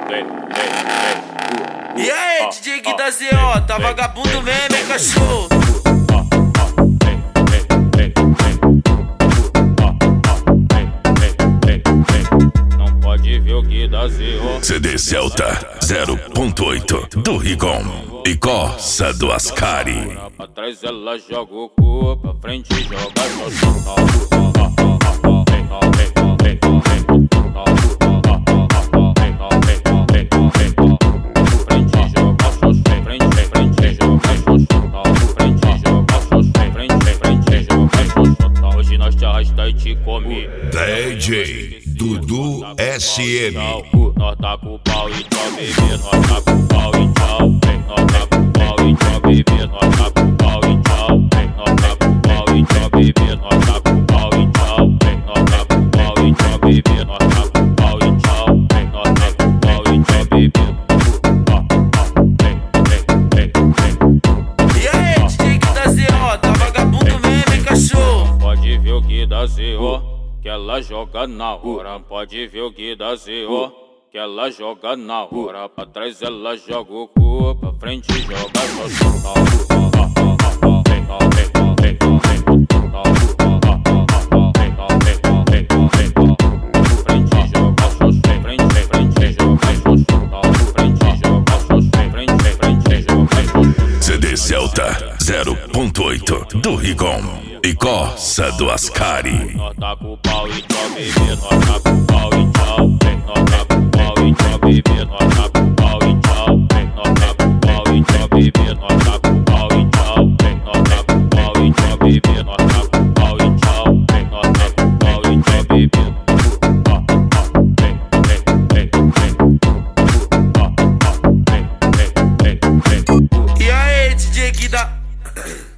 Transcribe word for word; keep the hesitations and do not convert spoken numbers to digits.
E aí, D J Gui da Z O, tá vagabundo mesmo, hein, cachorro? Não pode ver o Gui da Z O. C D Celta zero ponto oito do Rigon e Coça do Ascari. Pra trás ela joga o cu, pra frente joga só. Hoje nós te arrasta e te come. D J Dudu S M. Nós tá com o pau e tchau, bebê. Nós tá com o pau e tchau. Nós tá com o pau e tchau, bebê. Nós tá com o pau e tchau. Nós tá com o pau e tchau, bebê. Nós tá com o pau e tchau. Nós tá com o pau e tchau, bebê. Nós tá com o pau e tchau. Nós tá com o pau e tchau, bebê. E aí, D J Gui da Z O, tá vagabundo mesmo, hein, cachorro? Pode ver o Gui da Z O, que ela joga na hora. Pode ver o Gui da Z O, que ela joga na hora. Pra trás ela joga o cu, pra frente joga só. C D Celta zero ponto oito do Rigon e Coça do Ascari. Nós tá com o pau e tchau, bebê. Nós tá com o pau e tchau. Nós tá com o pau e tchau, bebê. Nós tá com o pau e tchau. Nós tá com o pau e tchau, bebê. Nós tá com o pau e tchau. Nós tá com o pau e tchau, bebê. Nós tá com o pau e tchau. Nós tá com o pau e tchau, bebê. E aí, D J Gui da...